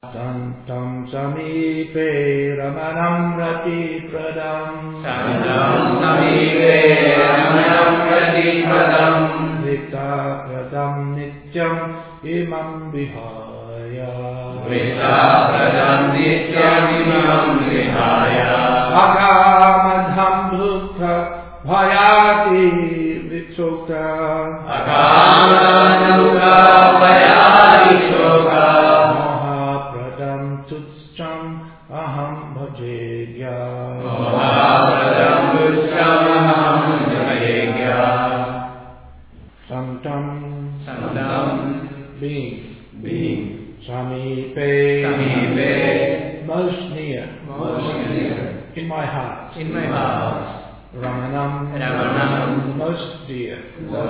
Santam samipe ramanam rati pradam. Santam samipe ramanam rati pradam. Vita pradam nityam imam vihaya. Vita pradam nityam imam vihaya. Akamadham bhukta bhayati vitsukta. Akamadham bhukta bhayati vitsukta. Mohapradam tutscham aham bhajegya. Mohapradam tutscham aham bhajegya. Santam being Samipe most near in my heart. Ramanam most dear.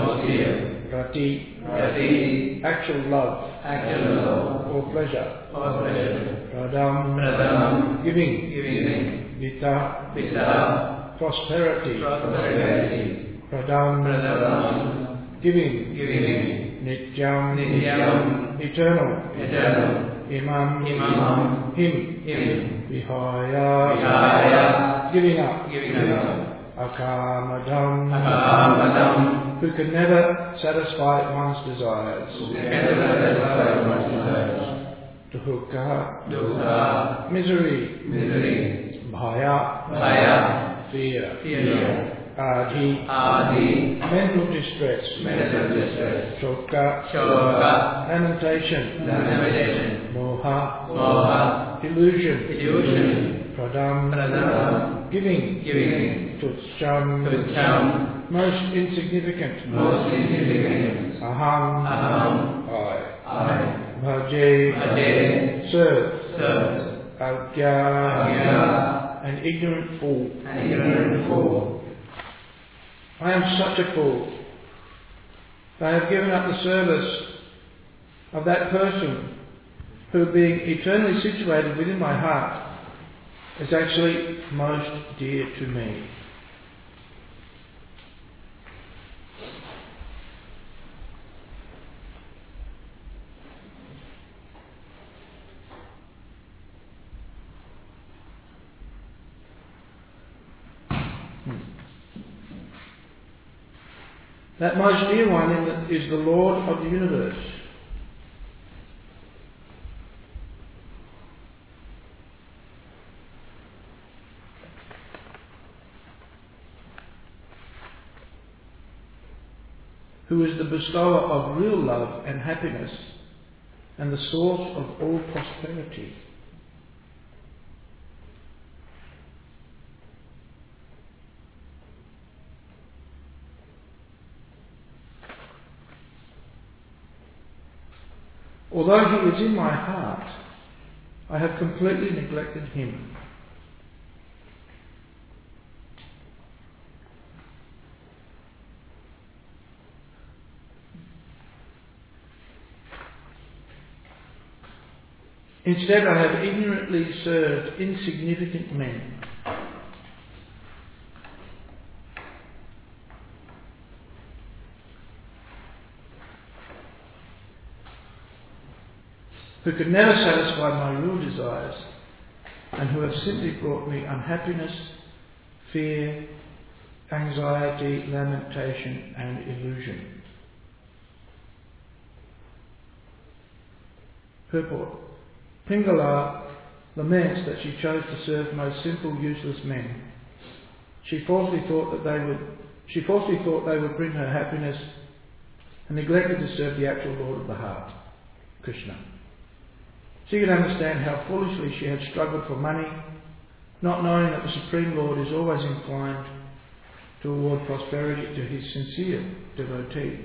Rati actual love or pleasure. Pradam giving. Vita prosperity. Pradam giving. Nityam eternal. Imam him. Vihaya giving up. Akamadam who can never satisfy one's desires. Dukkha misery. Bhaya fear. Adi mental distress. Shoka lamentation. Moha illusion. Pradam giving. Tutscham most insignificant. Aham I. Bhaje serve. Agya an ignorant fool. I am such a fool. I have given up the service of that person who, being eternally situated within my heart, is actually most dear to me. That most dear one is the Lord of the universe. Who is the bestower of real love and happiness and the source of all prosperity. Although he is in my heart, I have completely neglected him. Instead, I have ignorantly served insignificant men. Who could never satisfy my real desires and who have simply brought me unhappiness, fear, anxiety, lamentation and illusion. Purport. Pingala laments that she chose to serve most simple, useless men. She falsely thought they would bring her happiness and neglected to serve the actual Lord of the heart, Krishna. She could understand how foolishly she had struggled for money, not knowing that the Supreme Lord is always inclined to award prosperity to his sincere devotee.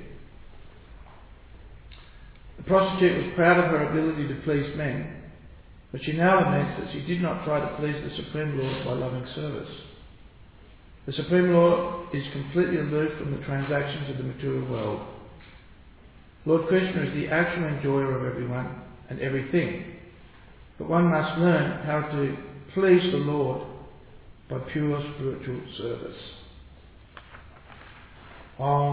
The prostitute was proud of her ability to please men, but she now laments that she did not try to please the Supreme Lord by loving service. The Supreme Lord is completely aloof from the transactions of the material world. Lord Krishna is the actual enjoyer of everyone and everything, but one must learn how to please the Lord by pure spiritual service.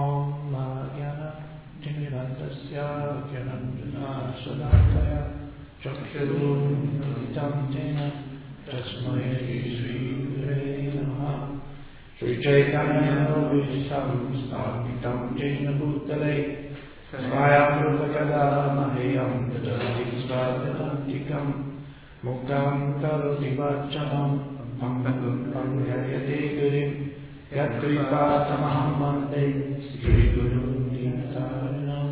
Om Jnana Tinirandasya Jnanandana Salakaya Chakshurunditam tena tasmai Sri Gurave Namaha. Sri Chaitanya Vitam Sthapitam Jena Bhutale Svayam Rupakada Mahayam Tadati Svadatantikam Muktam Karoti Vachanam Pankam Yayate Gurim Yat Kripa Tamaham Vande Sri Guru Nitaranam.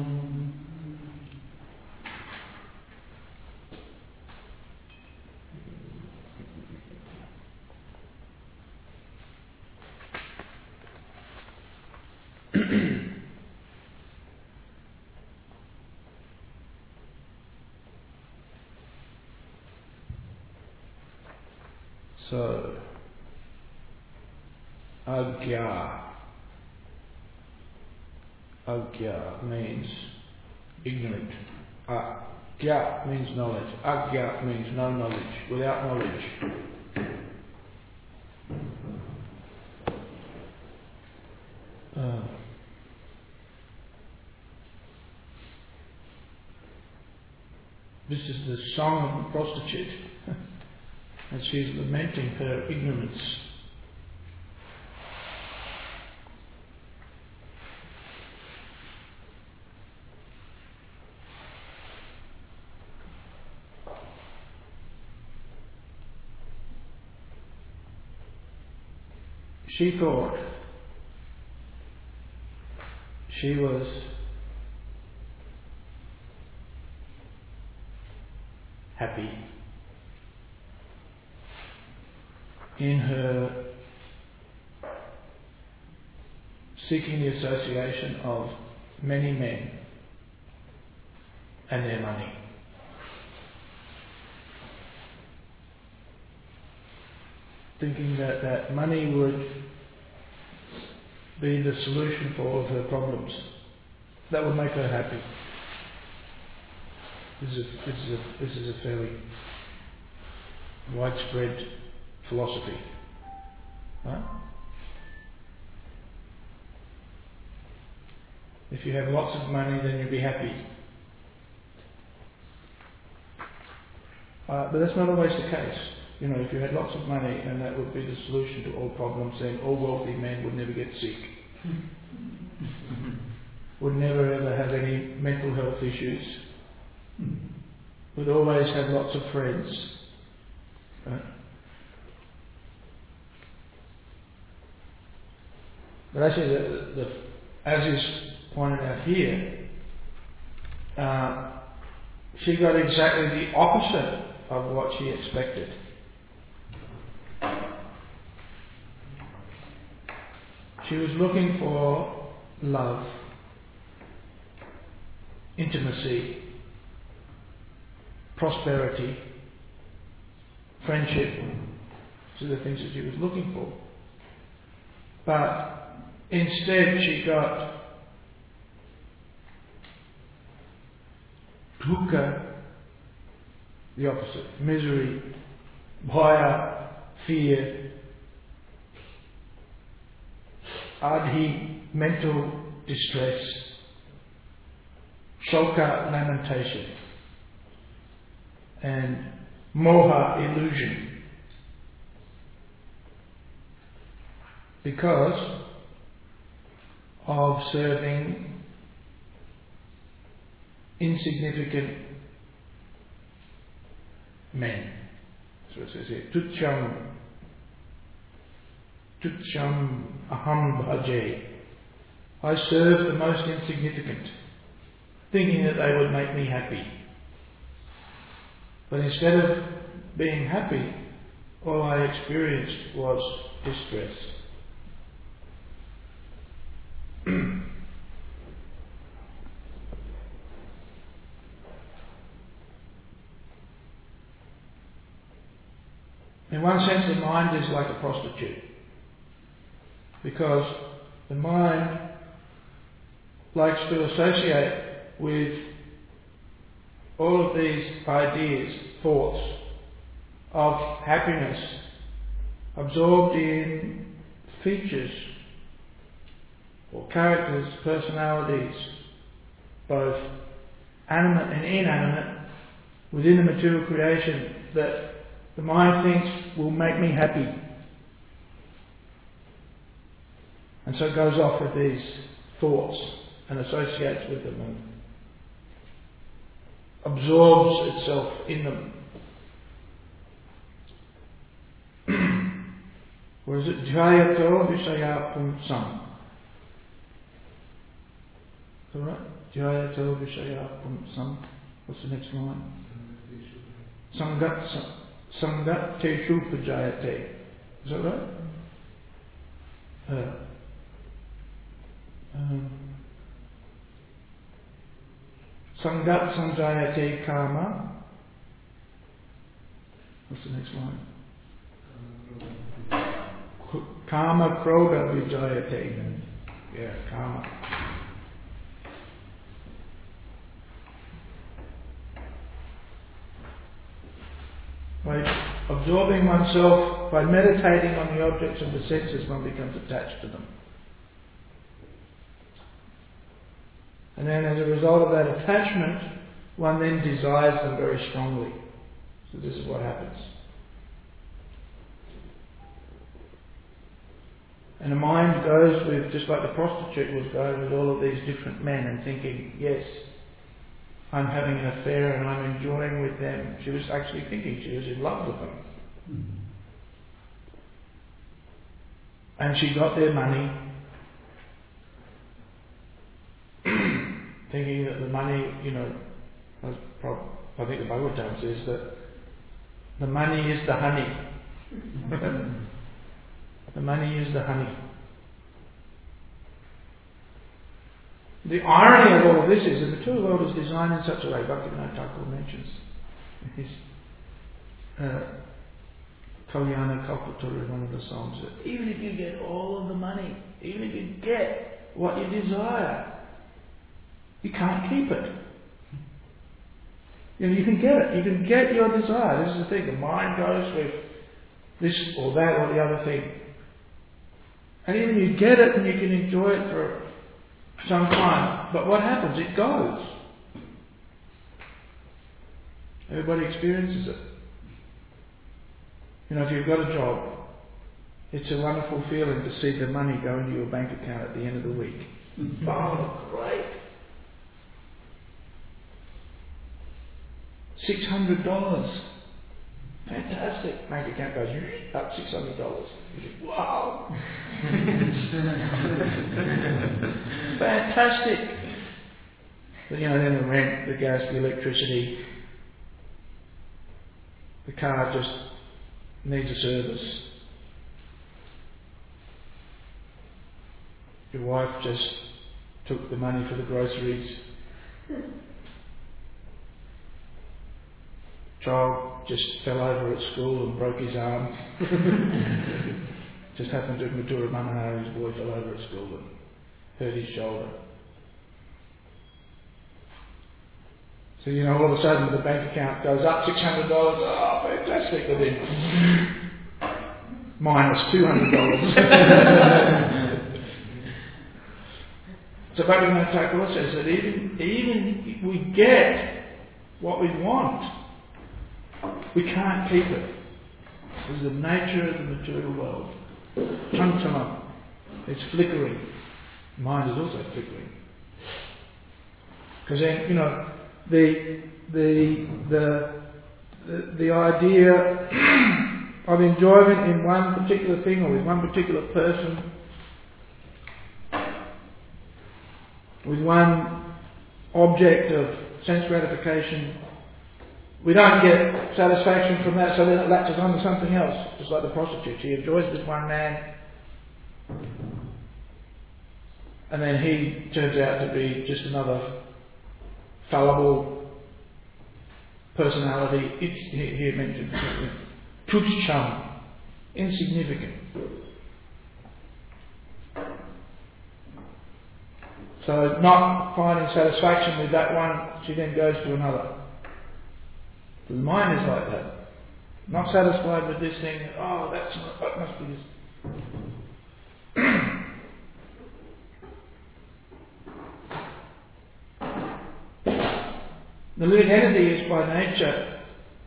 So, agya. Agya means ignorant. Agya means knowledge. Agya means no knowledge, without knowledge. This is the song of the prostitute. And she's lamenting her ignorance. She thought she was happy in her seeking the association of many men and their money. Thinking that money would be the solution for all of her problems. That would make her happy. This is a fairly widespread philosophy. Right? If you have lots of money, then you'll be happy. But that's not always the case. You know, if you had lots of money and that would be the solution to all problems, then all wealthy men would never get sick. Would never ever have any mental health issues. Would always have lots of friends. Right? But actually, as is pointed out here, she got exactly the opposite of what she expected. She was looking for love, intimacy, prosperity, friendship. These are the things that she was looking for. But instead she got dukkha, the opposite, misery, bhaya, fear, adhi, mental distress, shoka, lamentation, and moha, illusion. Because of serving insignificant men. So it says here, Tucham aham bhaje. I serve the most insignificant, thinking that they would make me happy. But instead of being happy, all I experienced was distress. In one sense, the mind is like a prostitute, because the mind likes to associate with all of these ideas, thoughts of happiness, absorbed in features or characters, personalities, both animate and inanimate, within the material creation that the mind thinks will make me happy. And so it goes off with these thoughts and associates with them and absorbs itself in them. Or is it Jayato Vishaya Pumsam? Is that right? Jayato Vishaya Pumsam. What's the next line? Sangat Teshu Pajayate. Is that right? Sangat Sanjayate Kama. What's the next line? Kama Krodha Vijayate. Yeah, Kama. By absorbing oneself, by meditating on the objects of the senses, one becomes attached to them. And then as a result of that attachment, one then desires them very strongly. So this is what happens. And the mind goes with, just like the prostitute was going with all of these different men and thinking, yes, I'm having an affair and I'm enjoying with them. She was actually thinking she was in love with them. And she got their money, thinking that the money, I think the Bhagavatam says that the money is the honey. The money is the honey. The irony of all of this is that the material world is designed in such a way, Bhaktivinoda Thakur mentions in his Kalyana Kalpataru in one of the songs, that even if you get all of the money, even if you get what you desire, you can't keep it. You can get it. You can get your desire. This is the thing. The mind goes with this or that or the other thing. And even you get it and you can enjoy it for some time. But what happens? It goes. Everybody experiences it. If you've got a job, it's a wonderful feeling to see the money go into your bank account at the end of the week. Oh, great. $600. Fantastic. Bank account goes up $600. You think, wow. Fantastic. But then the rent, the gas, the electricity, the car just needs a service. Your wife just took the money for the groceries. Child just fell over at school and broke his arm. Just happened to Mathura Manahari's boy fell over at school and hurt his shoulder. So all of a sudden the bank account goes up $600. Oh, fantastic! And then minus $200. So Bhaktivinoda Thakur says that even if we get what we want, we can't keep it. This is the nature of the material world. Chantala. It's flickering. Mind is also flickering. Because then, the idea of enjoyment in one particular thing or with one particular person, with one object of sense gratification, we don't get satisfaction from that, so then it latches on to something else, just like the prostitute. She enjoys this one man, and then he turns out to be just another fallible personality. He mentioned Tucham, insignificant. So not finding satisfaction with that one, she then goes to another. The mind is like that. Not satisfied with this thing, that must be this. The living entity is by nature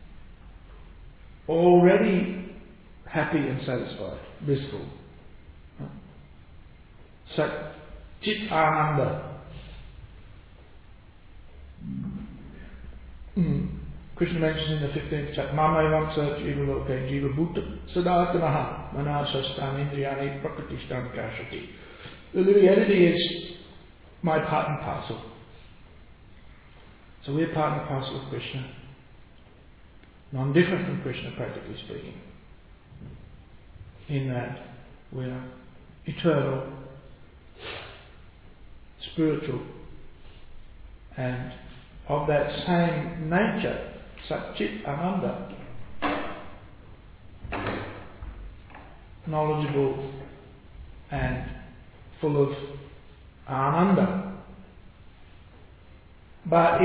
already happy and satisfied, blissful. Sat Chit Ananda. Krishna mentions in the 15th chapter, Mamaivamsa Jiva Loke Jiva Bhuta Sadatanaha Manasastan Indriyani Prakritistan Kashati. The living entity is my part and parcel. So we're part and parcel of Krishna. Non-different from Krishna, practically speaking. In that we are eternal, spiritual, and of that same nature, Satchit Ananda, knowledgeable and full of Ananda. But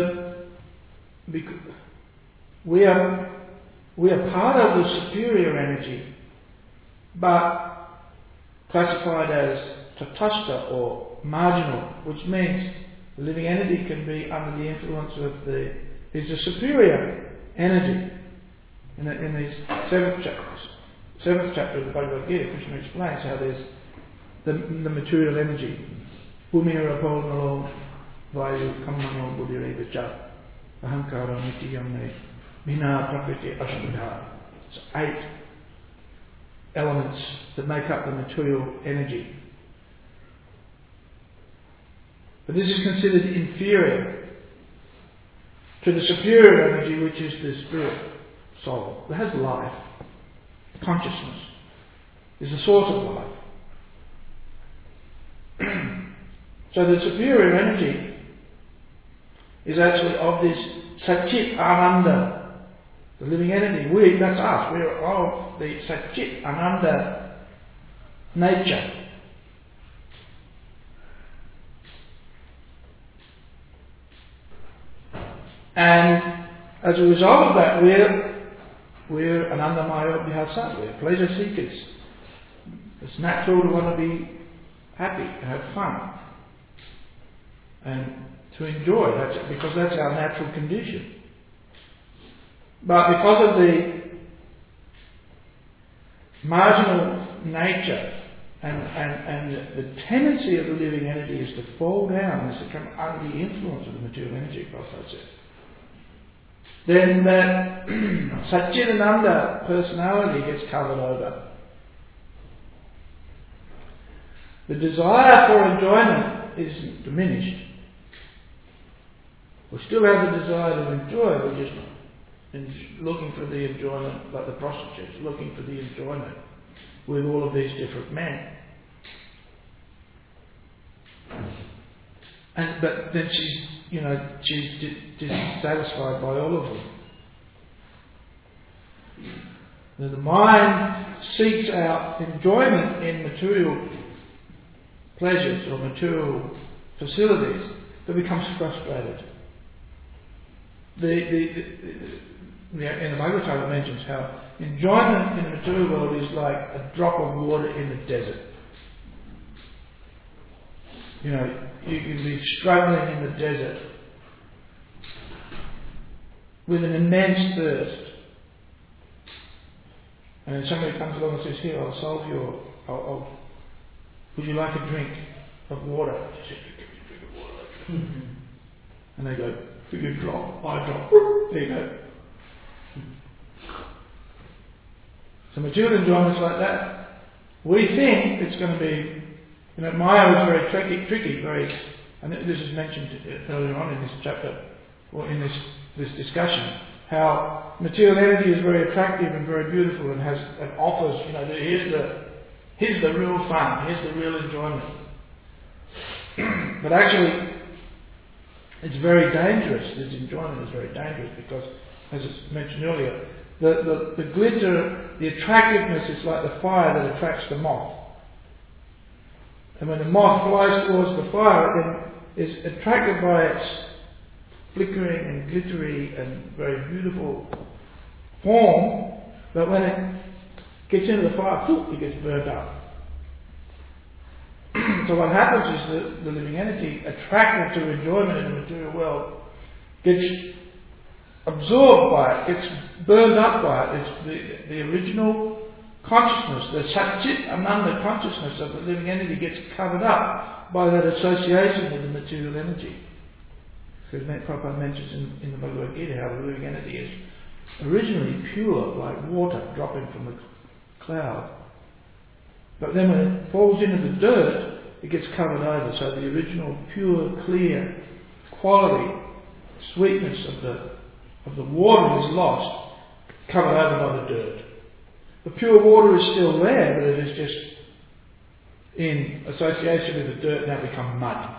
we are part of the superior energy, but classified as tatastha or marginal, which means the living entity can be under the influence of is a superior energy. In the seventh chapter of the Bhagavad Gita, Krishna explains how there's the material energy. Bhumira Purnalo Vayu Kamano Buddhireva Cha Ahankara Nitiyamne Vina Prakriti Ashudha. So 8 elements that make up the material energy. But this is considered inferior to the superior energy, which is the spirit soul that has life. Consciousness is the source of life. So the superior energy is actually of this Satchit Ananda, the living entity. That's us. We are of the Satchit Ananda nature. And as a result of that, we're Anandamaya Abhyasa, we're pleasure seekers. It's natural to want to be happy, to have fun, and to enjoy, because that's our natural condition. But because of the marginal nature and the tendency of the living entity is to fall down, is to come under the influence of the material energy, Prabhupada said, then that Satchidananda personality gets covered over. The desire for enjoyment is diminished. We still have the desire to enjoy, we're just looking for the enjoyment, like the prostitutes, looking for the enjoyment with all of these different men. But then she's dissatisfied by all of them. The mind seeks out enjoyment in material pleasures or material facilities, but becomes frustrated. In the Bhagavatam it mentions how enjoyment in the material world is like a drop of water in the desert. You can be struggling in the desert with an immense thirst. And then somebody comes along and says, "Here, I'll solve your... would you like a drink of water?" You say, "Give me a drink of water." And they go, "You drop, I drop." There you go. So material enjoyment is like that. We think it's going to be... Maya is very tricky, and this is mentioned earlier on in this chapter, or in this discussion, how material energy is very attractive and very beautiful and offers, here's the real fun, here's the real enjoyment. But actually, it's very dangerous. This enjoyment is very dangerous because, as it's mentioned earlier, the glitter, the attractiveness is like the fire that attracts the moth. And when the moth flies towards the fire, it is attracted by its flickering and glittery and very beautiful form, but when it gets into the fire, it gets burnt up. So what happens is that the living entity, attracted to enjoyment in the material world, gets absorbed by it, gets burned up by it. It's the original consciousness, the Satchit Ananda consciousness of the living entity gets covered up by that association with the material energy. Because Prabhupada mentions in the Bhagavad Gita how the living entity is originally pure, like water dropping from a cloud. But then when it falls into the dirt, it gets covered over. So the original pure, clear quality, sweetness of the water is lost, covered over by the dirt. The pure water is still there, but it is just in association with the dirt now become mud.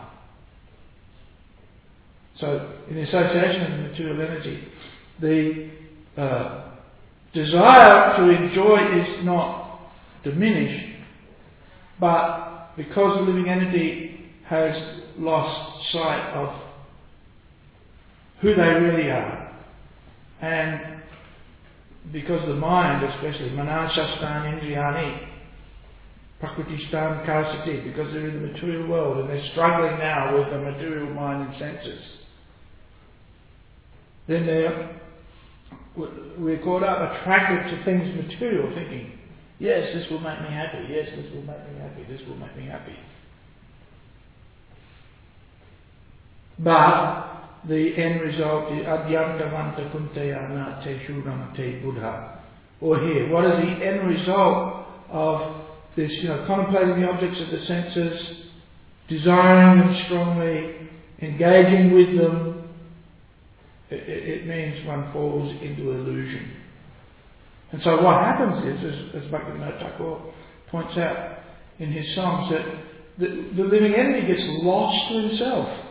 So in the association of the material energy, the desire to enjoy is not diminished, but because the living entity has lost sight of who they really are, and because the mind, especially manasastan indriyani, prakritistan karsati, because they're in the material world and they're struggling now with the material mind and senses, then we're caught up, attracted to things material, thinking, yes, this will make me happy, yes, this will make me happy, this will make me happy. But the end result is adyantavanta kuntayana te shuramate buddha. Or here, what is the end result of this, contemplating the objects of the senses, desiring them strongly, engaging with them? It means one falls into illusion. And so what happens is, as Bhaktivinoda Thakur points out in his songs, that the living entity gets lost to himself.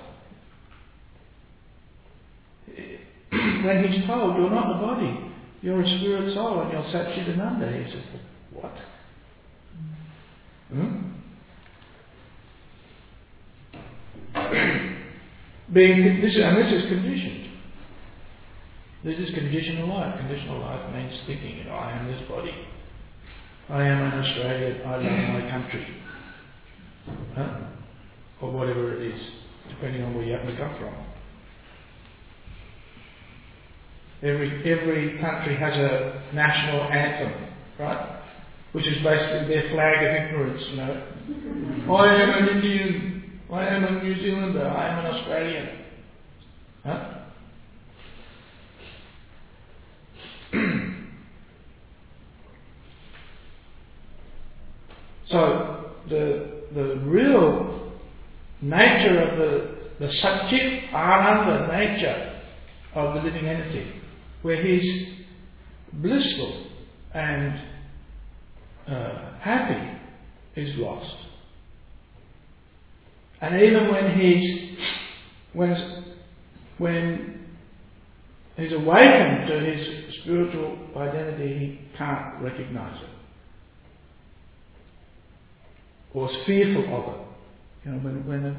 When he's told, you're not the body, you're a spirit soul and you're Satchidananda, he says, what? This is conditioned. This is conditional life. Conditional life means thinking, I am this body. I am an Australian, I love my country. Or whatever it is, depending on where you happen to come from. Every country has a national anthem, right? Which is basically their flag of ignorance, I am an Indian, I am a New Zealander, I am an Australian. So the real nature of the Satchit Ananda nature of the living entity, where he's blissful and happy, is lost. And even when he's awakened to his spiritual identity, he can't recognise it, or is fearful of it.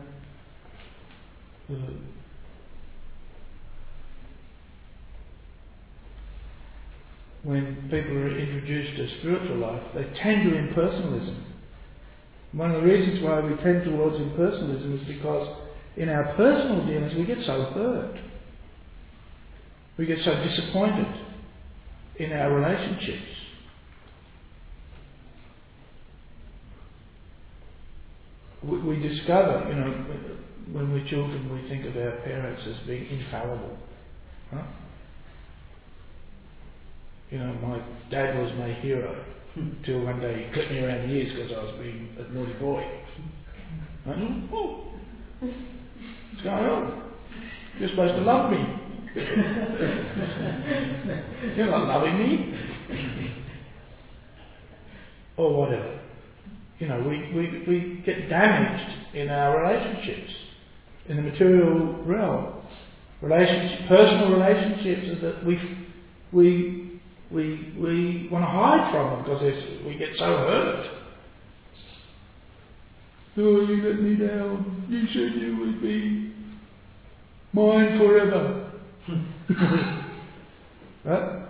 When people are introduced to spiritual life, they tend to impersonalism. One of the reasons why we tend towards impersonalism is because in our personal dealings we get so hurt. We get so disappointed in our relationships. We discover, when we're children, we think of our parents as being infallible. My dad was my hero till one day he clipped me around the ears because I was being a naughty boy. What's going on? You're supposed to love me. You're not loving me. Or whatever. We get damaged in our relationships, in the material realm. Personal relationships is that we want to hide from them because we get so hurt. Oh, you let me down. You said you would be mine forever. Right?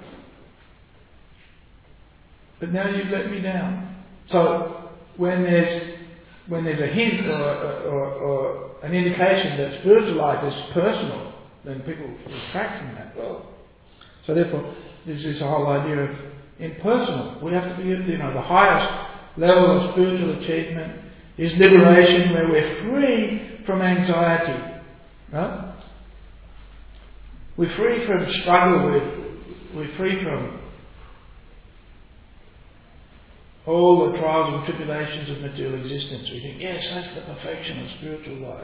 But now you've let me down. So when there's a hint or an indication that spiritual life is personal, then people retract from that. Well, so therefore, there's this whole idea of impersonal. We have to be, the highest level of spiritual achievement is liberation, where we're free from anxiety. Right? We're free from struggle. We're free from all the trials and tribulations of material existence. We think, yes, that's the perfection of spiritual life.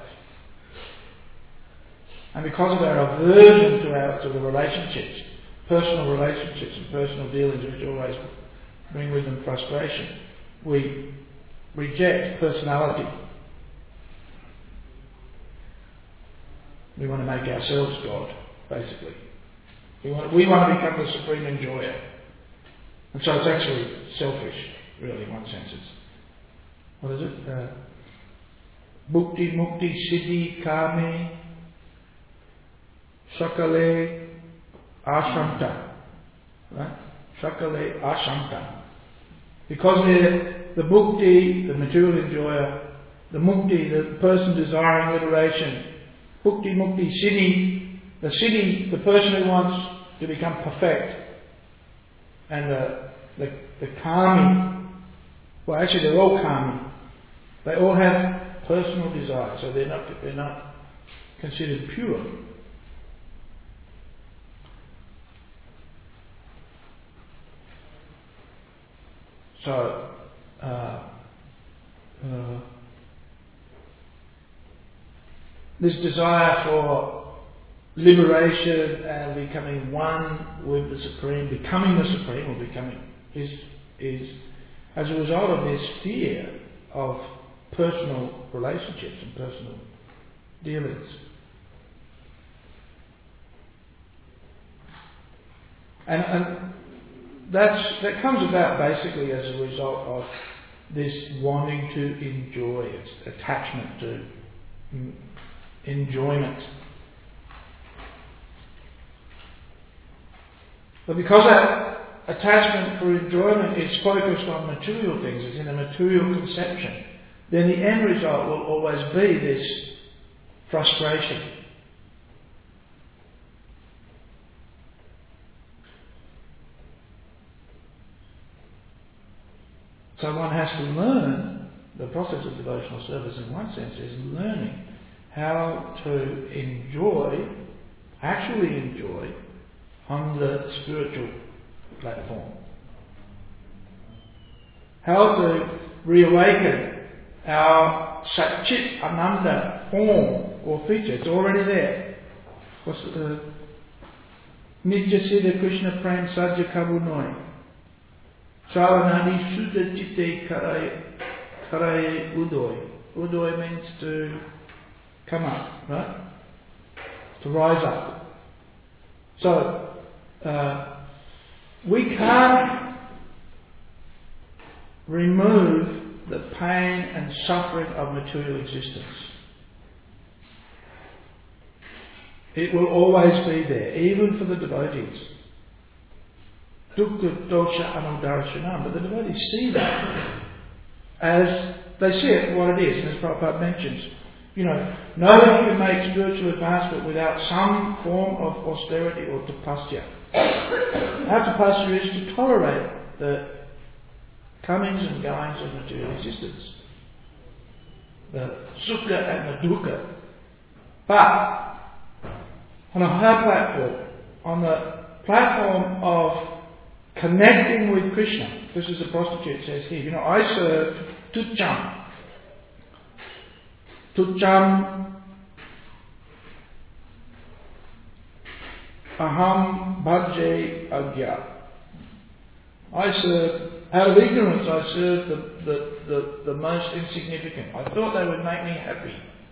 And because of our aversion to the relationships, personal relationships and personal dealings, which always bring with them frustration, we reject personality. We want to make ourselves God, basically. We want to become the supreme enjoyer. And so it's actually selfish, really, in one sense. It's, what is it? Bhukti, Mukti, Siddhi, Kami, Sakale, Ashamta. Right? Sakale, Ashamta. Because they're the Bhukti, the material enjoyer, the Mukti, the person desiring liberation, Bhukti, Mukti, Siddhi, the Siddhi, the person who wants to become perfect, and the Kami, well actually they're all Kami, they all have personal desire, so they're not considered pure. So this desire for liberation and becoming one with the Supreme, becoming the Supreme, or becoming is as a result of this fear of personal relationships and personal dealings. And that comes about basically as a result of this wanting to enjoy, its attachment to enjoyment. But because that attachment for enjoyment is focused on material things, it's in a material conception, then the end result will always be this frustration. So one has to learn, the process of devotional service in one sense is learning how to enjoy, actually enjoy, on the spiritual platform. How to reawaken our Satchit Ananda form or feature. It's already there. What's Nitya Siddha Krishna Prem Sajja Kabunoi. Saranadi Sudha Chitte Karaye Udoy. Udoy means to come up, right? To rise up. So, we can't remove the pain and suffering of material existence. It will always be there, even for the devotees. Dukkha dosha anudarshanam. But the devotees see that as they see it what it is, and as Prabhupada mentions, nobody can make spiritual advancement without some form of austerity or tapasya. Our tapasya is to tolerate the comings and goings of material existence, the sukha and the dukkha. But on a higher platform, on the platform of connecting with Krishna, this is the prostitute says here, I serve tucham. Tucham aham bhaje agya. I serve, out of ignorance, I serve the most insignificant. I thought they would make me happy.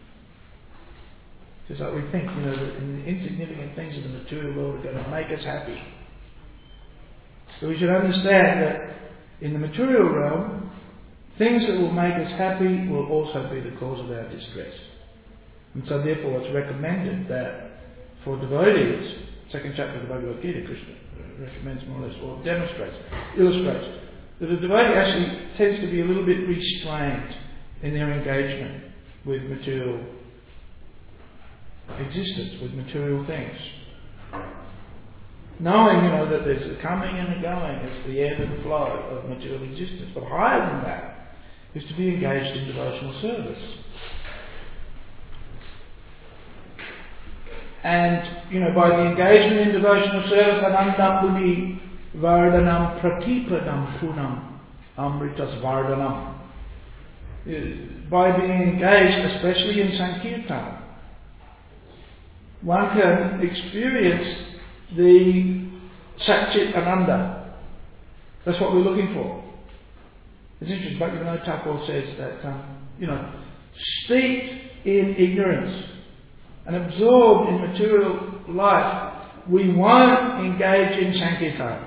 Just like we think, the insignificant things of the material world are going to make us happy. So we should understand that in the material realm, things that will make us happy will also be the cause of our distress. And so therefore it's recommended that for devotees, second chapter of the Bhagavad Gita, Krishna recommends more or less, or illustrates, that the devotee actually tends to be a little bit restrained in their engagement with material existence with material things. Knowing, that there's a coming and a going, it's the ebb and flow of material existence. But higher than that is to be engaged in devotional service. And, by the engagement in devotional service, anandam puni vardhanam pratipadam punam amritas vardhanam. By being engaged, especially in Sankirtan, one can experience the Satchit Ananda. That's what we're looking for. It's interesting, Bhaktivinoda Thakur says that, steeped in ignorance and absorbed in material life, we won't engage in Sankirtan,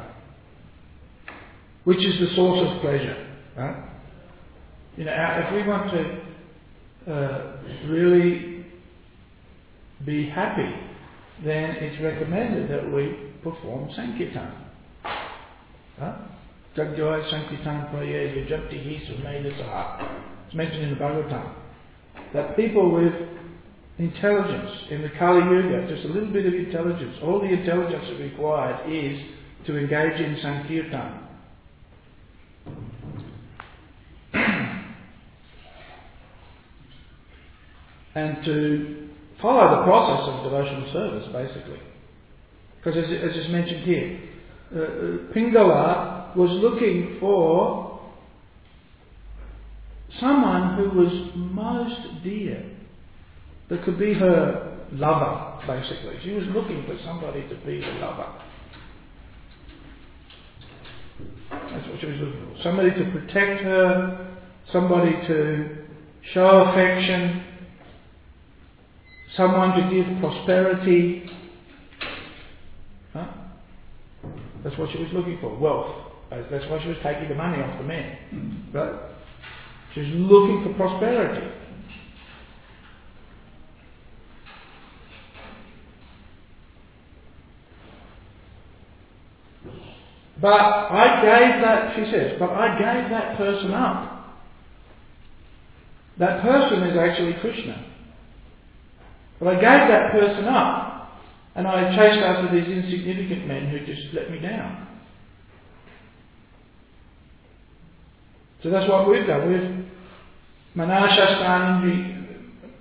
which is the source of pleasure. Right? If we want to really be happy, then it's recommended that we perform Sankirtan. Jagjoy Sankirtan Praye Yajaptihi Sumedasa. It's mentioned in the Bhagavatam. That people with intelligence in the Kali Yuga, just a little bit of intelligence, all the intelligence required is to engage in Sankirtan. And to follow the process of devotional service, basically. Because as is mentioned here, Pingala was looking for someone who was most dear, that could be her lover, basically. She was looking for somebody to be her lover. That's what she was looking for. Somebody to protect her, somebody to show affection, someone to give prosperity. That's what she was looking for. Wealth. That's why she was taking the money off the men. Right? She was looking for prosperity. But I gave that person up. That person is actually Krishna. But I gave that person up, and I chased after these insignificant men who just let me down. So that's what we've done. We've Manashastan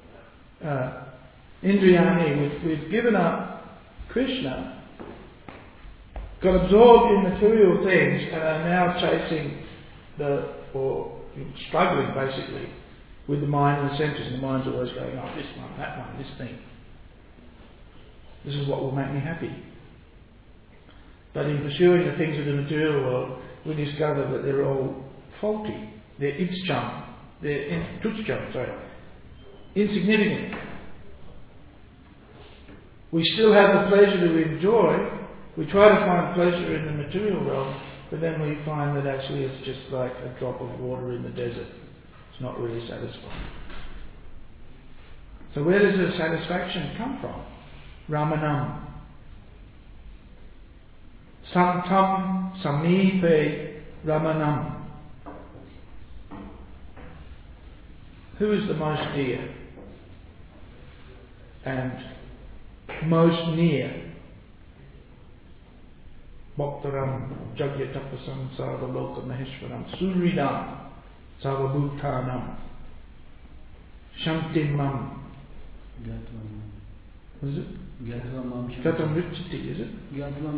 Indriyani, we've given up Krishna, got absorbed in material things, and are now chasing struggling basically with the mind and the senses, and the mind's always going, oh, this one, that one, this thing. This is what will make me happy. But in pursuing the things of the material world, we discover that they're all faulty. They're insignificant. We still have the pleasure to enjoy. We try to find pleasure in the material realm, but then we find that actually it's just like a drop of water in the desert. It's not really satisfying. So where does the satisfaction come from? Ramanam. Santam Samipe Ramanam. Who is the most dear and most near? Bhaktaram Jagyatapasam Sarvaloka Maheshwaram Suridam Sarvabhutanam Shantimam. What is it? Gatam Richiti, is it?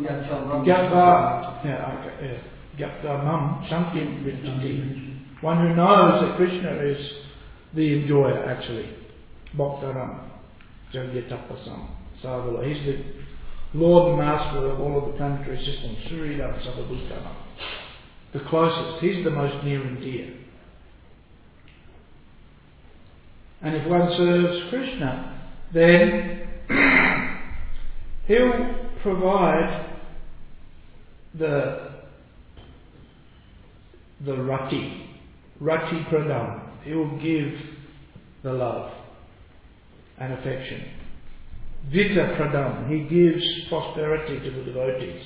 Gatamam Shantim Richiti. One who knows that Krishna is the enjoyer, actually. Bhaktaram Jagyatapasam Sarvaloka. He's the Lord and Master of all of the planetary systems, Suridam Sarvabhutanam. The closest. He's the most near and dear. And if one serves Krishna, then he'll provide the rati pradam. He will give the love and affection. Vita pradam. He gives prosperity to the devotees.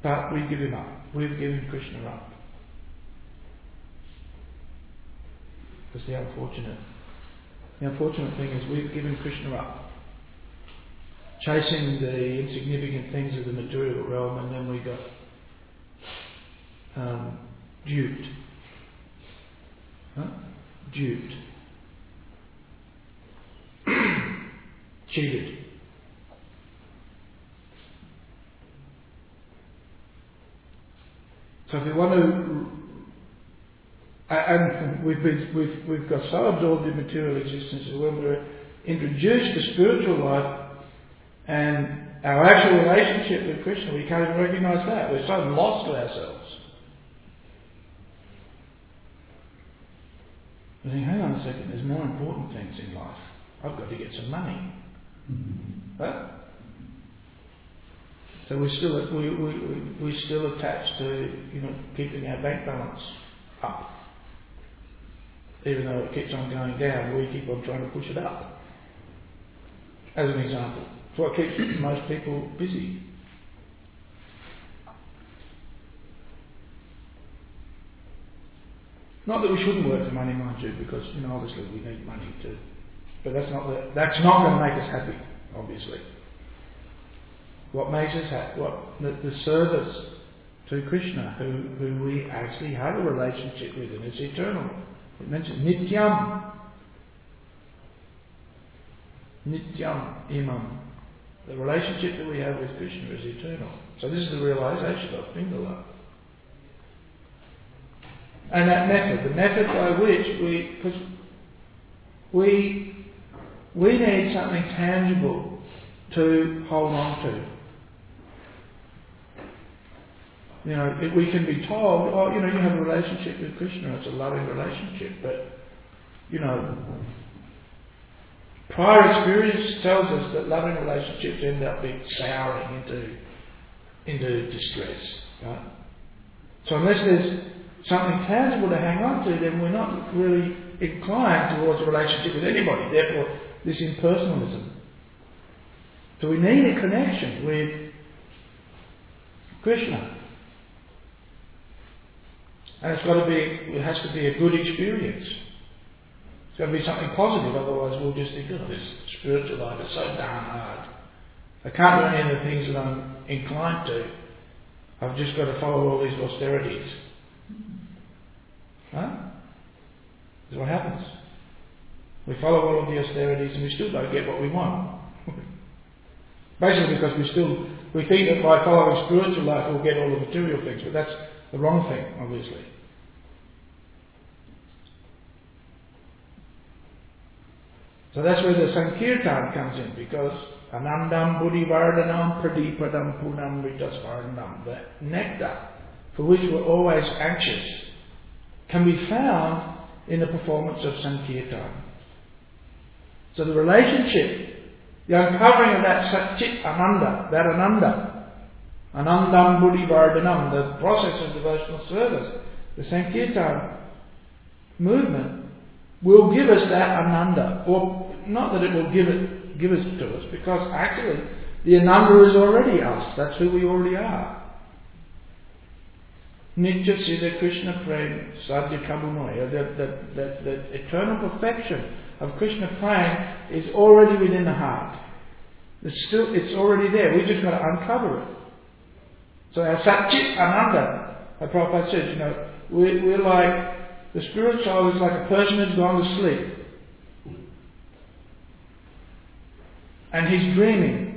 But we give him up. We've given Krishna up. That's the unfortunate thing is we've given Krishna up. Chasing the insignificant things of the material realm, and then we got duped. Duped. Cheated. So if we want to, and we've got so absorbed in material existence that when we're introduced to spiritual life and our actual relationship with Krishna, we can't even recognise that. We're so lost to ourselves. We think, hang on a second, there's more important things in life. I've got to get some money. Right? So we're still attached to keeping our bank balance up, even though it keeps on going down. We keep on trying to push it up. As an example, it's what keeps most people busy. Not that we shouldn't work for money, mind you, because obviously we need money too. But that's not going to make us happy, obviously. What makes us happy, the service to Krishna, who we actually have a relationship with, and it's eternal. It mentions Nityam. Nityam Imam. The relationship that we have with Krishna is eternal. So this is the realization of Pingala. And that method, the method by which we need something tangible to hold on to. We can be told, you have a relationship with Krishna, it's a loving relationship, but, prior experience tells us that loving relationships end up being souring into distress, right? So unless there's something tangible to hang on to, then we're not really inclined towards a relationship with anybody, therefore this impersonalism. So we need a connection with Krishna. And it has to be a good experience. It's got to be something positive, otherwise we'll just think, this spiritual life is so darn hard. I can't do any of the things that I'm inclined to. I've just got to follow all these austerities. Right? That's what happens. We follow all of the austerities and we still don't get what we want. Basically because we think that by following spiritual life we'll get all the material things, but that's the wrong thing, obviously. So that's where the Sankirtan comes in, because Anandam Buddhivardhanam Pradipadam Punam Ritasvardhanam, the nectar for which we're always anxious, can be found in the performance of Sankirtan. So the relationship, the uncovering of that Satchit Ananda, Anandam Buddhivardhanam, the process of devotional service, the Sankirtan movement, will give us that Ananda. Or not that it will give it to us, because actually the Ananda is already us. That's who we already are. Nitya Siddha Krishna Prem Sadhya Kabunoya, the eternal perfection of Krishna Prem is already within the heart. It's already there. We've just got to uncover it. So our Satchit Ananda, as Prabhupada says, we're like, the spirit soul is like a person who's gone to sleep. And he's dreaming.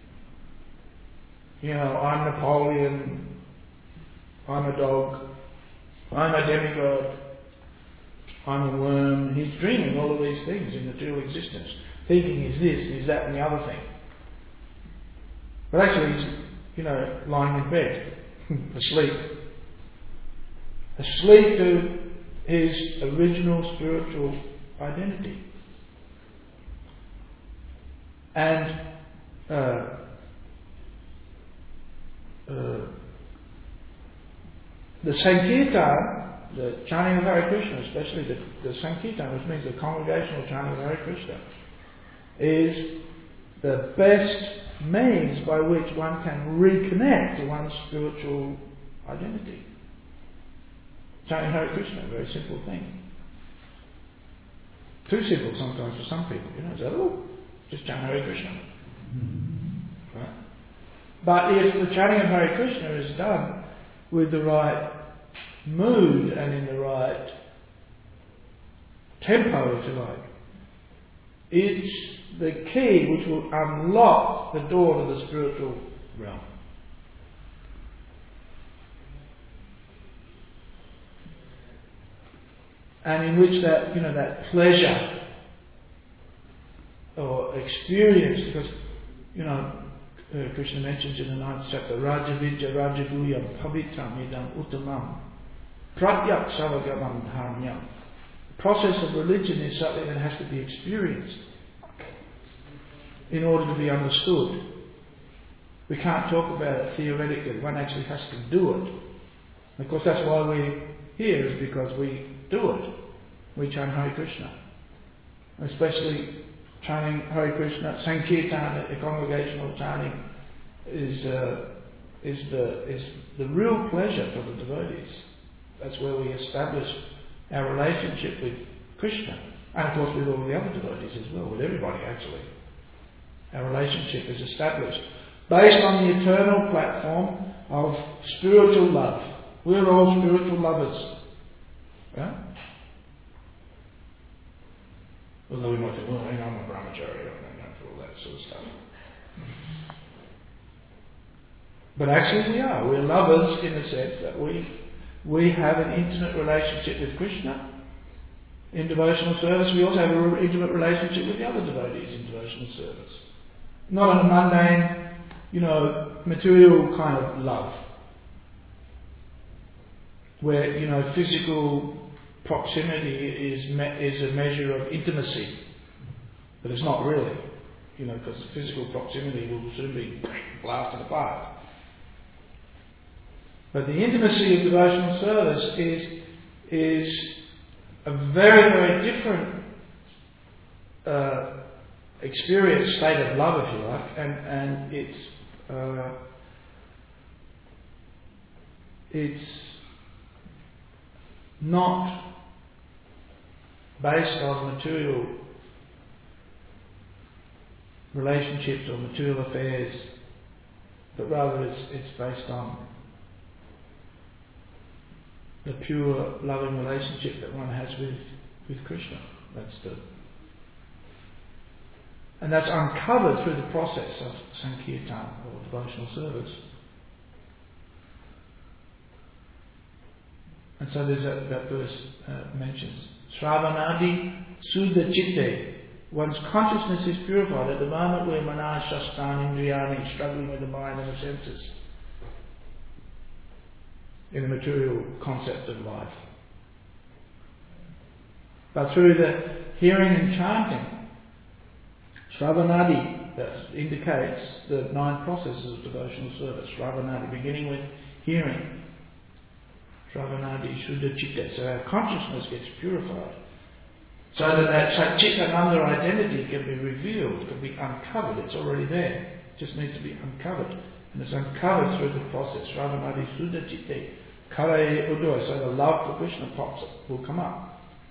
I'm Napoleon, I'm a dog, I'm a demigod, I'm a worm. He's dreaming all of these things in material existence, thinking he's this, he's that and the other thing. But actually he's, lying in bed, asleep. Asleep to his original spiritual identity. And the Sankirtan, the chanting of Hare Krishna, especially the Sankirtan, which means the congregational chanting of Hare Krishna, is the best means by which one can reconnect to one's spiritual identity. Chanting Hare Krishna, a very simple thing. Too simple sometimes for some people, just chant Hare Krishna. Right? But if the chanting of Hare Krishna is done with the right mood and in the right tempo, if you like, it's the key which will unlock the door to the spiritual realm. And in which that, that pleasure or experience, because, Krishna mentions in the 9th chapter, Rajavidya Rajaguyam Pavitram Idam Uttamam Pratyak Savagamam Dharmyam. The process of religion is something that has to be experienced in order to be understood. We can't talk about it theoretically, one actually has to do it. And of course that's why we're here, is because we do it. We chant Hare Krishna. Especially chanting Hare Krishna, Sankirtan, the congregational chanting is the real pleasure for the devotees. That's where we establish our relationship with Krishna. And of course with all the other devotees as well, with everybody actually. Our relationship is established based on the eternal platform of spiritual love. We're all spiritual lovers. Yeah? Although we might think, well, I'm a brahmachari, I don't know for all that sort of stuff. But actually we are. We're lovers in the sense that we have an intimate relationship with Krishna in devotional service. We also have an intimate relationship with the other devotees in devotional service. Not a mundane, material kind of love, where, physical proximity is a measure of intimacy, but it's not really, because physical proximity will soon be blasted apart. But the intimacy of devotional service is a very, very different experience, state of love, if you like, and it's not based on material relationships or material affairs, but rather it's based on the pure loving relationship that one has with Krishna. And that's uncovered through the process of Sankirtan or devotional service. And so there's that verse mentions Shravanadi Suddha Chitte. One's consciousness is purified at the moment where Manas Shastan Indriyani, struggling with the mind and the senses in the material concept of life. But through the hearing and chanting, Shravanadi, that indicates the 9 processes of devotional service. Shravanadi, beginning with hearing. Shravanadi Shuddha Chitta. So our consciousness gets purified. So that Satchitananda identity can be revealed, can be uncovered. It's already there. It just needs to be uncovered. And it's uncovered through the process. Shravanadi Shuddha Chitta. Kare Udoy. So the love for Krishna will come up.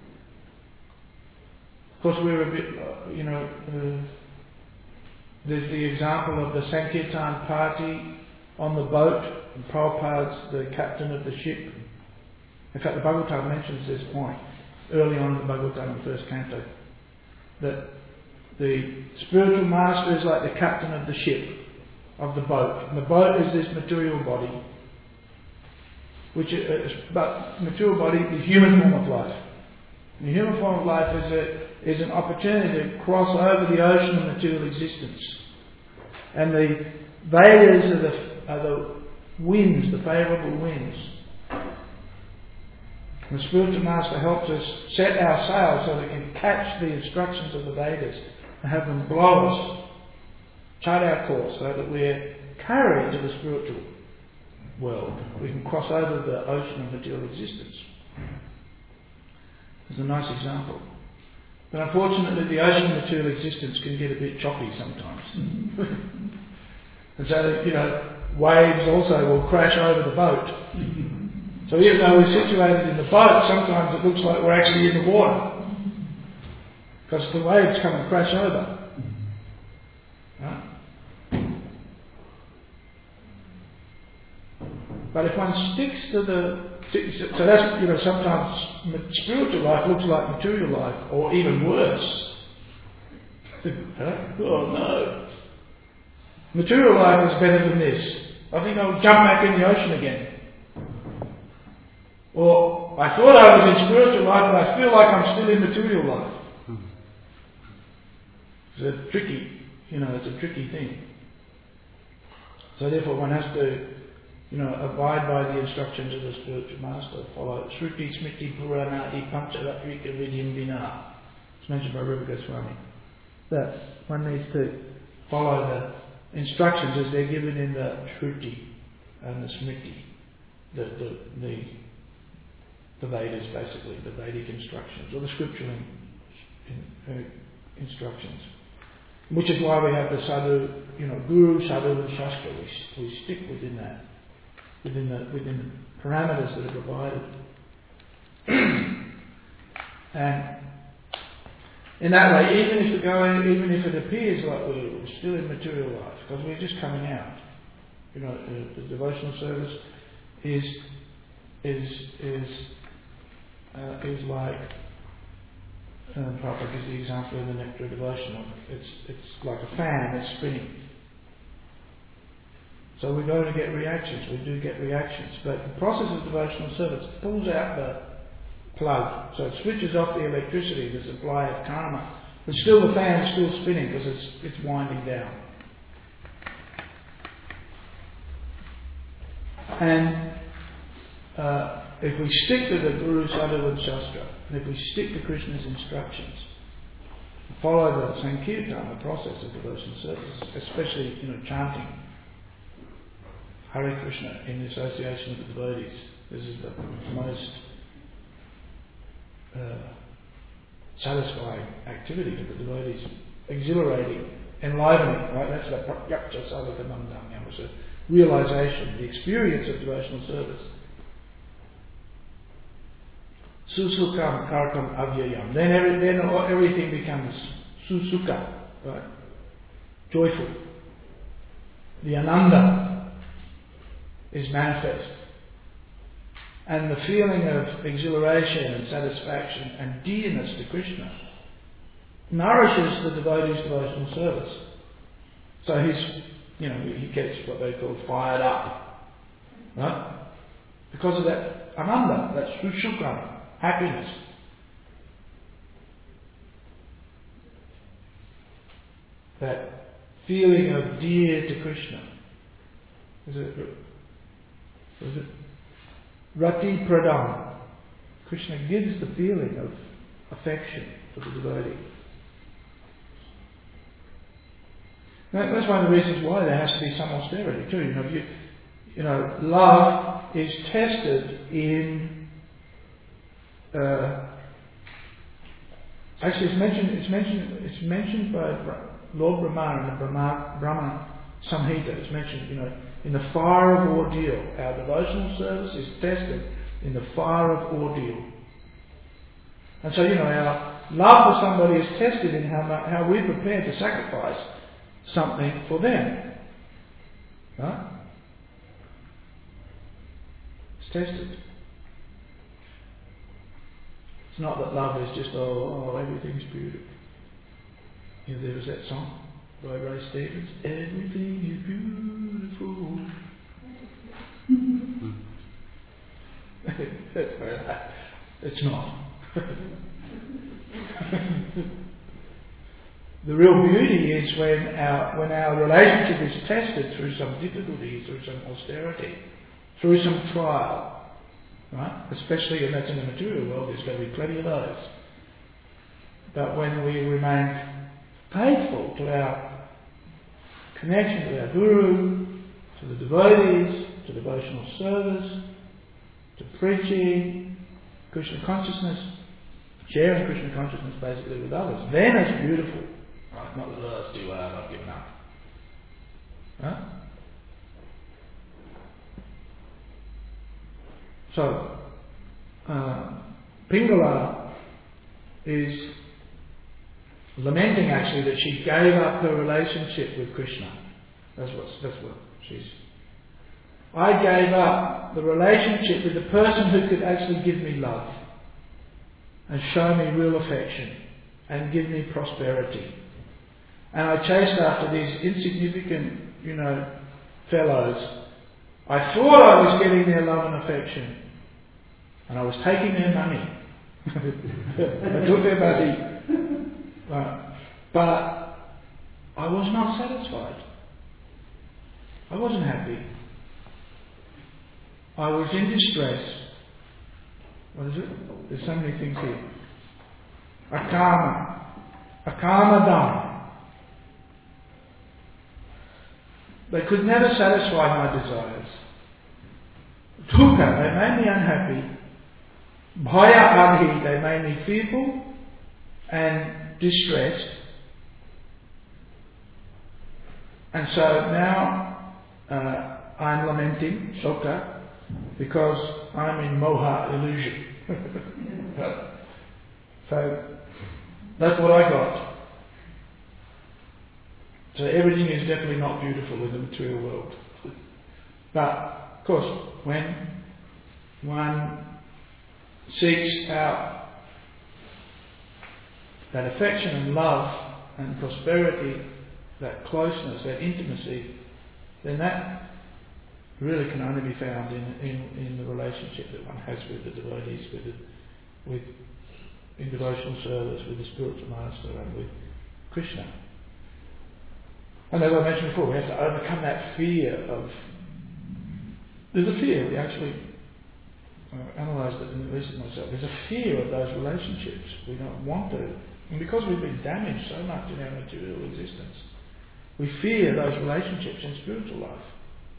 Of course, we're a bit, there's the example of the Sankirtan party on the boat, and Prabhupada's the captain of the ship. In fact, the Bhagavatam mentions this point early on in the Bhagavatam, the first canto, that the spiritual master is like the captain of the ship, of the boat. And the boat is this material body, but material body, the human form of life. The human form of life is an opportunity to cross over the ocean of material existence. And the Vedas are the winds, the favourable winds. The spiritual master helps us set our sails so we can catch the instructions of the Vedas and have them blow us, chart our course so that we're carried to the spiritual world. We can cross over the ocean of material existence. It's a nice example. But unfortunately the ocean of material existence can get a bit choppy sometimes. And so, waves also will crash over the boat. So even though we're situated in the boat, sometimes it looks like we're actually in the water. Because the waves come and crash over. Right? But if one sticks to so that's, sometimes spiritual life looks like material life, or even worse. Oh no. Material life is better than this. I think I'll jump back in the ocean again. Or, I thought I was in spiritual life, but I feel like I'm still in material life. It's a tricky thing. So therefore one has to, abide by the instructions of the spiritual master, follow Shruti Smriti Puranati Pancharatrika Vidyambina. It's mentioned by Rupa Goswami. That one needs to follow the instructions as they're given in the Shruti and the Smriti, the Vedas basically, the Vedic instructions, or the scriptural instructions. Which is why we have the sadhu, Guru, Sadhu and Shastra. We stick within that, within the parameters that are provided. And in that way, even if it appears like we're still in material life, because we're just coming out, the devotional service is like Prabhupada gives the example in the Nectar Devotional. It's like a fan that's spinning. So we're going to get reactions. We do get reactions, but the process of devotional service pulls out the plug, so it switches off the electricity, the supply of karma, but still the fan's still spinning because it's winding down. And if we stick to the Guru, Sadhu and Shastra, and if we stick to Krishna's instructions, follow the Sankirtan, the process of devotional service, especially chanting Hare Krishna in association with the devotees. This is the most satisfying activity to the devotees, exhilarating, enlivening. Right? That's the Pratyakcha Sadhakanandam, it's a realization, the experience of devotional service. Susukam karkam avyayam. Then everything becomes susuka, right? Joyful. The ananda is manifest. And the feeling of exhilaration and satisfaction and dearness to Krishna nourishes the devotee's devotional service. So he gets what they call fired up, right? Because of that ananda, that sushukam, happiness. That feeling of dear to Krishna. Is it Rati Pradhan? Krishna gives the feeling of affection for the devotee. Now, that's one of the reasons why there has to be some austerity too. Love is tested in. Actually, it's mentioned by Lord Brahma in the Brahma Samhita. It's mentioned, in the fire of ordeal. Our devotional service is tested in the fire of ordeal. And so, our love for somebody is tested in how we're prepared to sacrifice something for them. Right? It's tested. It's not that love is just, everything's beautiful. There was that song by Ray Stevens, everything is beautiful. It's not. The real beauty is when our relationship is tested through some difficulty, through some austerity, through some trial. Right? Especially, and that's in the material world, there's going to be plenty of those. But when we remain faithful to our connection to our Guru, to the devotees, to devotional service, to preaching, Krishna consciousness, sharing Krishna consciousness basically with others, then it's beautiful. Right? Not that it's too hard, I've given up. Right? So, Pingala is lamenting actually that she gave up her relationship with Krishna. That's what she's. I gave up the relationship with the person who could actually give me love and show me real affection and give me prosperity. And I chased after these insignificant, fellows. I thought I was getting their love and affection, and I was taking their money. I took their money. But I was not satisfied. I wasn't happy. I was in distress. What is it? There's so many things here. Akama dhamma. They could never satisfy my desires. Dukkha, they made me unhappy. Bhaya adhi, they made me fearful and distressed. And so now I'm lamenting, Sokha, because I'm in moha, illusion. So that's what I got. So everything is definitely not beautiful in the material world. But, of course, when one seeks out that affection and love and prosperity, that closeness, that intimacy, then that really can only be found in the relationship that one has with the devotees, in devotional service, with the spiritual master and with Krishna. And as I mentioned before, we have to overcome that fear of... There's a fear, we actually analysed it in the recent myself. There's a fear of those relationships. We don't want to. And because we've been damaged so much in our material existence, we fear those relationships in spiritual life.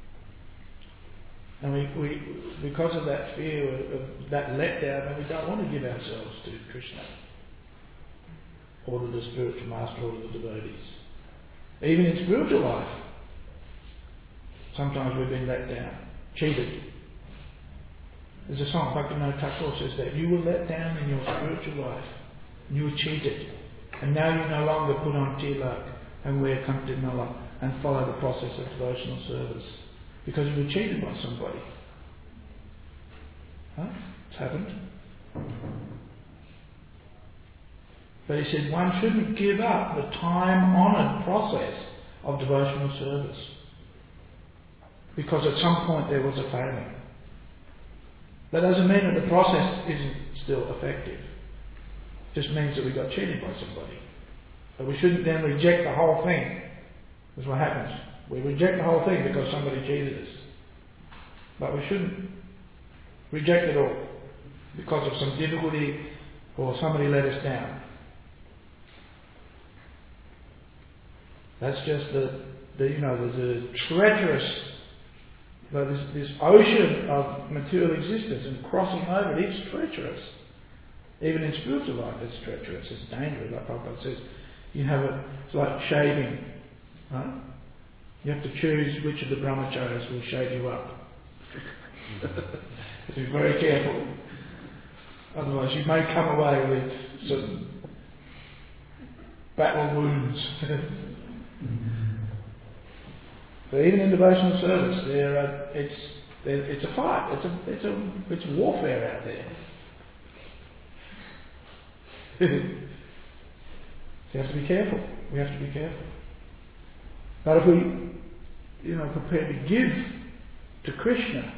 And we because of that fear of that letdown, and we don't want to give ourselves to Krishna or to the spiritual master or to the devotees. Even in spiritual life, sometimes we've been let down, cheated. There's a song, Bhaktivinoda Thakur says that you were let down in your spiritual life, and you were cheated, and now you no longer put on tilak and wear kanti mala and follow the process of devotional service because you were cheated by somebody. Huh? It's happened. But he said one shouldn't give up the time-honoured process of devotional service because at some point there was a failure. That doesn't mean that the process isn't still effective. It just means that we got cheated by somebody. But we shouldn't then reject the whole thing. That's what happens. We reject the whole thing because somebody cheated us. But we shouldn't reject it all because of some difficulty or somebody let us down. That's just there's a treacherous, this ocean of material existence, and crossing over it is treacherous. Even in spiritual life it's treacherous, it's dangerous. Like Prabhupada says, it's like shaving, right? You have to choose which of the brahmacharis will shave you up. So be very careful. Otherwise you may come away with some battle wounds. But even in devotional service, it's a fight. It's warfare out there. So you have to be careful. We have to be careful. But if we, prepare to give to Krishna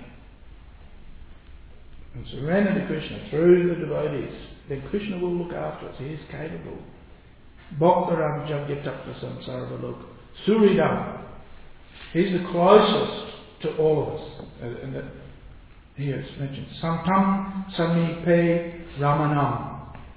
and surrender to Krishna through the devotees, then Krishna will look after us. He is capable. Bhaktaram Jagyatapta Samsaravalok Suridam. He's the closest to all of us. And that here it's mentioned. Santam Samipe Ramanam.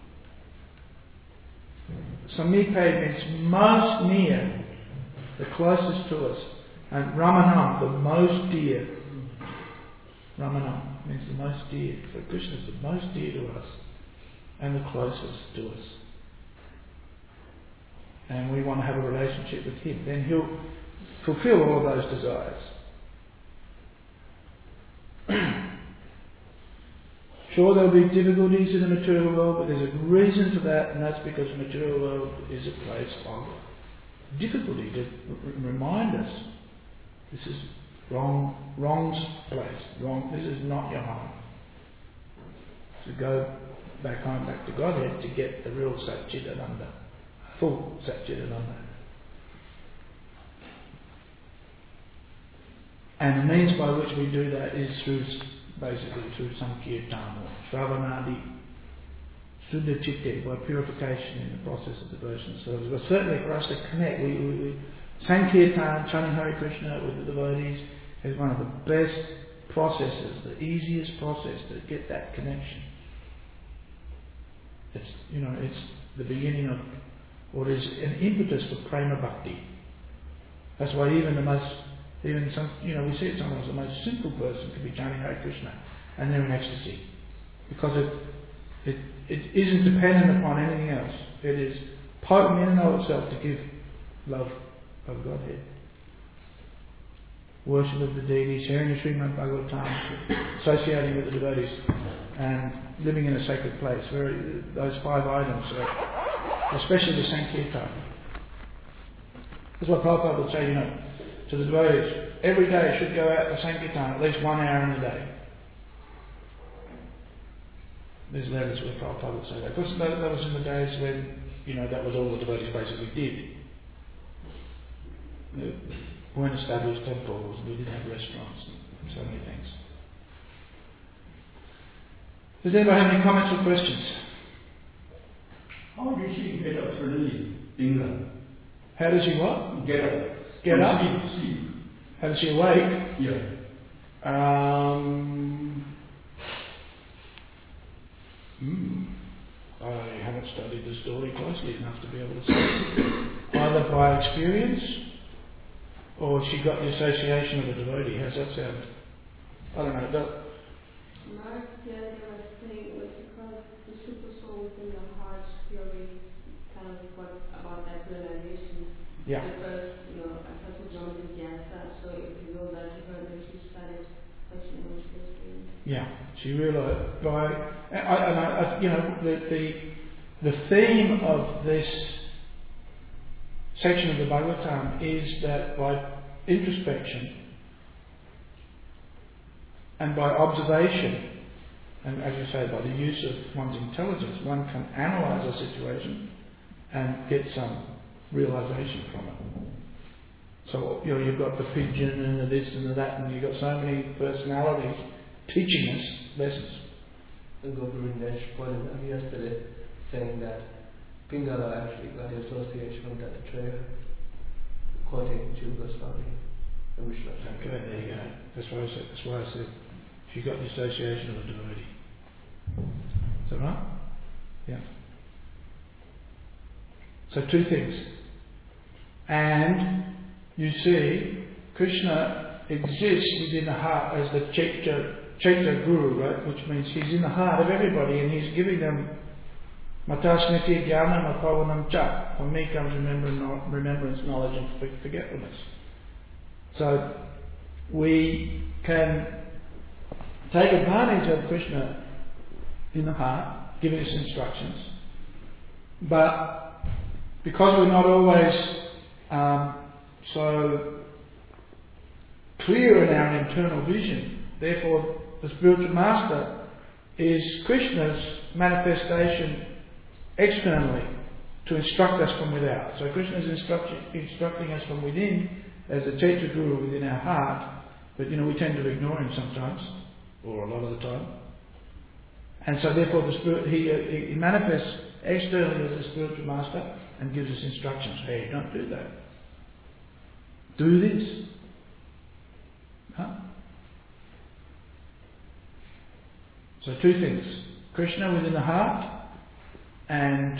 Samipe means most near, the closest to us. And Ramanam, the most dear. Ramanam means the most dear. So Krishna is the most dear to us. and the closest to us. And we want to have a relationship with Him. Then He'll fulfill all of those desires. Sure, there'll be difficulties in the material world, but there's a reason for that, and that's because the material world is a place of difficulty to remind us this is wrong's place. This is not your home. So go back home, back to Godhead, to get the real Satchidananda, full Satchidananda. And the means by which we do that is basically through Sankirtan or Shravanadi, Suddha Chitte, by purification in the process of devotion. So it was certainly for us to connect. Sankirtan, chanting Hare Krishna with the devotees, is one of the best processes, the easiest process to get that connection. It's the beginning of what is an impetus for prema bhakti. That's why we see it sometimes the most simple person could be chanting Hare Krishna and they're in ecstasy. Because it isn't dependent upon anything else. It is potent in and of itself to give love of Godhead. Worship of the deities, hearing the Srimad Bhagavatam, associating with the devotees, and living in a sacred place. Where those 5 items, especially the Sankirtan. That's what Prabhupada would say, to the devotees. Every day should go out to Sankirtan, at least 1 hour in the day. There's letters where Prabhupada would say that. Because that was in the days when, that was all the devotees basically did. There weren't established temples, we didn't have restaurants, and so many things. Does anybody have any comments or questions? How did she get up suddenly, Pinga? How does she what? Get up. Get up? Sleep. How does she awake? Yeah. I haven't studied the story closely enough to be able to say. Either by experience, or she got the association of a devotee. How's that sound? I don't know. My understanding of the thing was because the super soul within the heart really kind of what about that realization. Yeah. Because, I thought it was in Gyasa, so if you know that to her, then she started questioning what she was doing. Yeah, she realised the theme of this section of the Bhagavatam is that by introspection and by observation, and as you say, by the use of one's intelligence, one can analyse a situation and get some realisation from it. So you've got the pigeon and the this and the that, and you've got so many personalities teaching us lessons. Gopal Rindesh pointed out yesterday, saying that Pingala actually got the association with that trail, quoting Jiva Goswami and Vishnu. Okay, there you go. That's why I said she got the association of the devotee. Is that right? Yeah. So 2 things. And you see, Krishna exists within the heart as the Chaitra Guru, right? Which means he's in the heart of everybody and he's giving them Matasmiti Jnana Mapavanam Cha. From me comes remembrance, knowledge and forgetfulness. So we can take advantage of Krishna in the heart, giving us instructions. But because we're not always so clear in our internal vision, therefore the spiritual master is Krishna's manifestation externally to instruct us from without. So Krishna is instructing us from within as a Chaitra Guru within our heart, but we tend to ignore him sometimes, or a lot of the time. And so therefore he manifests externally as a spiritual master and gives us instructions. Hey, don't do that. Do this. Huh? So 2 things. Krishna within the heart and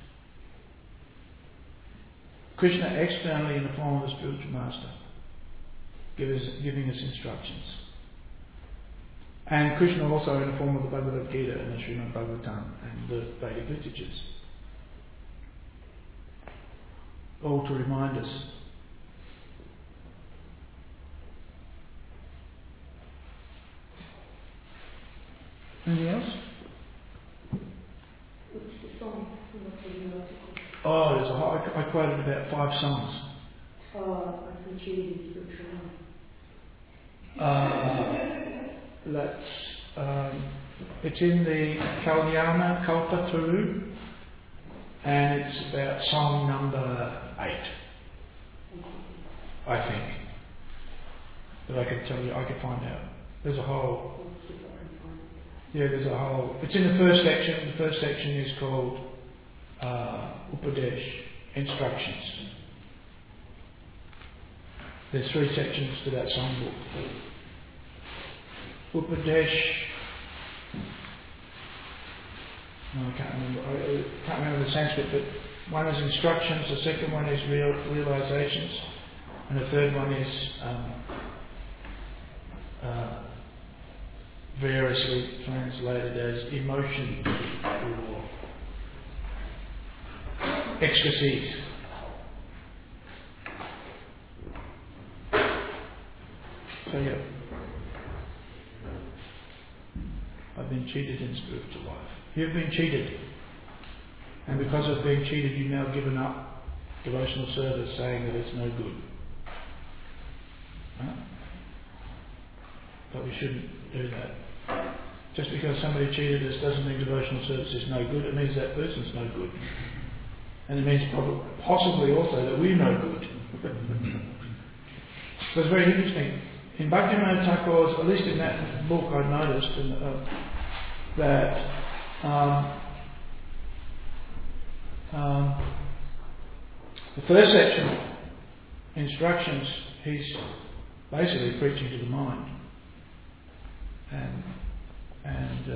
Krishna externally in the form of the spiritual master, giving us instructions. And Krishna also in the form of the Bhagavad Gita and the Srimad Bhagavatam and the Vedic literatures. All to remind us. Anything else? What's the song from the article? Oh, there's I quoted about 5 songs. I've been cheated in spiritual life. It's in the Kalyana Kalpataru, and it's about song number 8, I think. But I could tell you, I could find out. There's a whole. Yeah, there's a whole. It's in the first section. The first section is called Upadesh, instructions. There's 3 sections to that songbook. Upadesh. No, I can't remember. I can't remember the Sanskrit, but one is instructions. The second one is realizations, and the third one is variously translated as emotion or ecstasies. So yeah, I've been cheated in spiritual life. You've been cheated, and because of being cheated, you've now given up devotional service, saying that it's no good. Huh? But we shouldn't do that. Just because somebody cheated us doesn't mean devotional service is no good. It means that person's no good. And it means possibly also that we're no good. So it's very interesting. In Bhaktivinoda Thakur's, at least in that book I noticed, that the first section, instructions, he's basically preaching to the mind. And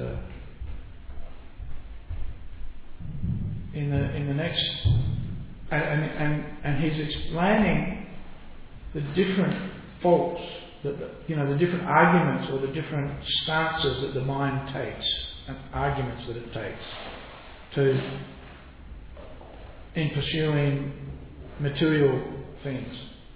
in the next, and he's explaining the different faults, the different arguments or the different stances that the mind takes, and arguments that it takes in pursuing material things,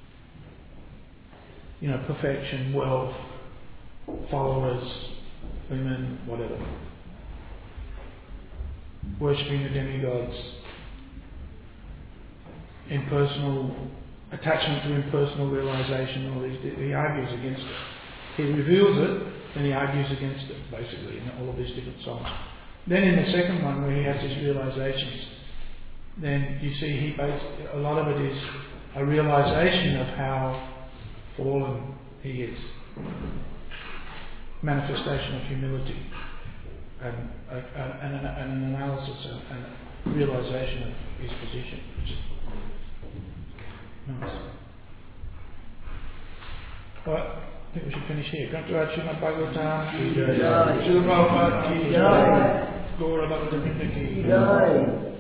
perfection, wealth, followers, women, whatever, worshipping the demigods, impersonal attachment to impersonal realization. All these, he argues against it. He reveals it, then he argues against it, basically, in all of these different songs. Then in the second one, where he has his realizations, then you see a lot of it is a realization of how fallen he is. Manifestation of humility and an analysis and realization of his position. Nice. Alright, I think we should finish here. Grantaraj Srimad Bhagavatam ki jai. Srila Prabhupada ki jai. Gaura Bhakta Vrinda ki jai.